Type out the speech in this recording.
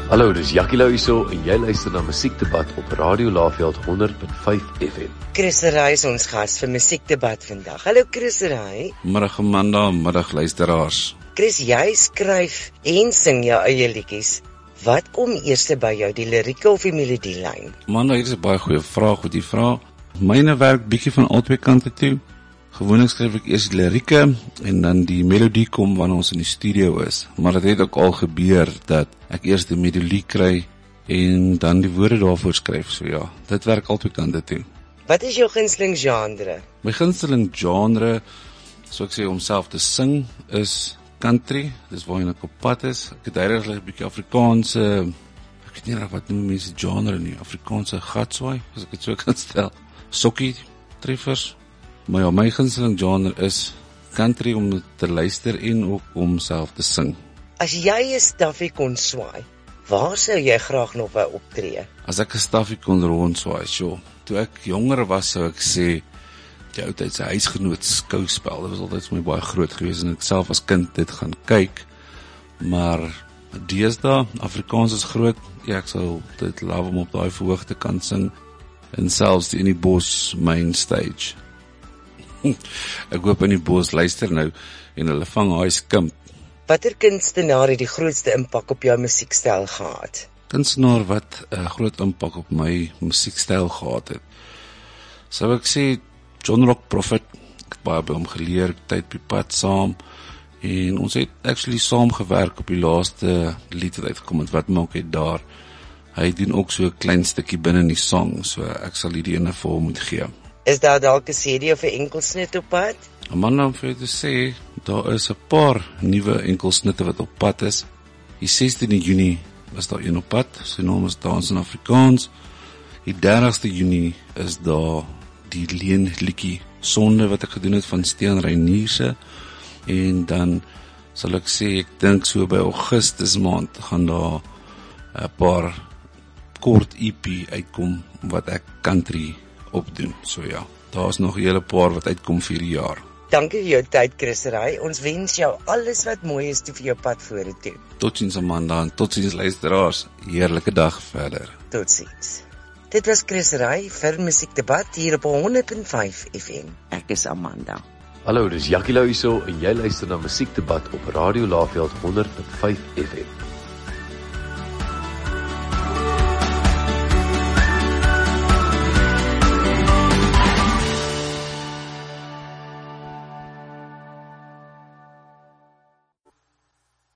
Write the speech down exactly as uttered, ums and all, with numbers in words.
Hallo, dis Jackie Lou hierso en jy luister na Musiekdebat op Radio Laagveld honderd punt vyf F M. Chris Ray is ons gas vir Musiekdebat vandag. Hallo Chris Ray. Middag Amanda, middag luisteraars. Chris, jy skryf en sing jou eie liedjies. Wat kom eers by jou, die lirieke of die melodielyn? Amanda, hier is 'n baie goeie vraag wat jy vra. Myne werk bietjie van albei kante toe. Gewoonlik skryf ek eers die lirieke en dan die melodie kom wanneer ons in die studio is. Maar dit het ook al gebeur dat ek eers die melodie kry en dan die woorde daarvoor skryf. So ja, dit werk albei kante toe. Wat is jou gunsteling genre? My gunsteling genre, so ek sê om self te sing, is country. Dis waarheen ek op pad is. Ek het eigenlijk 'n bietjie Afrikaanse, ek weet nie reg wat noem mense genre nie, Afrikaanse gatswaai, as ek dit so kan stel. Sokkie treffers. Maar ja, my gunsteling genre is country om te luister en ook om self te sing. As jy 'n staffie kon swaai, waar sou jy graag nog wou optree? As ek 'n staffie kon rondswaai, so. Toe ek jonger was, sou ek sê die ou tyd se huisgenoot skouspel. Dit was altyd vir my baie groot geweest en ek self as kind dit gaan kyk. Maar deesdae, Afrikaans is groot. Ja, ek sou dit love om op daai verhoogte kan sing en selfs in die bos main stage. Ek hoop in die bos luister nou en hulle vang haai skimp. Watter kunstenaar het die grootste impak op jou musiekstyl gehad? Kunstenaar wat 'n uh, groot impak op my musiekstyl gehad het, sou ek sê John Rock Prophet. Ek het baie by hom geleer, tyd op die pad saam en ons het actually saam gewerk op die laaste lied wat uitgekom het. Wat maak hy daar? Hy doen ook so 'n klein stukkie binne in die song, so ek sal hierdie ene vir hom moet gee. Is daar dalk 'n C D of 'n enkelsnit op pad? Amanda, om vir jou te sê, daar is 'n paar nuwe enkelsnitte wat op pad is. Die sestiende Junie is daar een op pad, sy naam is Dans in Afrikaans. Die dertigste Junie is daar die leen liedjie Sonde wat ek gedoen het van Steen Reinierse. En dan sal ek sê, ek dink so by Augustus maand gaan daar 'n paar kort E P uitkom wat ek country opdoen. So ja, daar is nog 'n hele paar wat uitkom vir die jaar. Dankie vir jou tyd, Chris Ray. Ons wens jou alles wat mooi is toe vir jou pad vorentoe. Totsiens Amanda en totsiens luisteraars. Heerlike dag verder. Totsiens. Dit was Chris Ray vir Musiekdebat hier op honderd punt vyf F M. Ek is Amanda. Hallo, dis Jackie Lou hierso en jy luister na Musiekdebat op Radio Laagveld honderd punt vyf F M.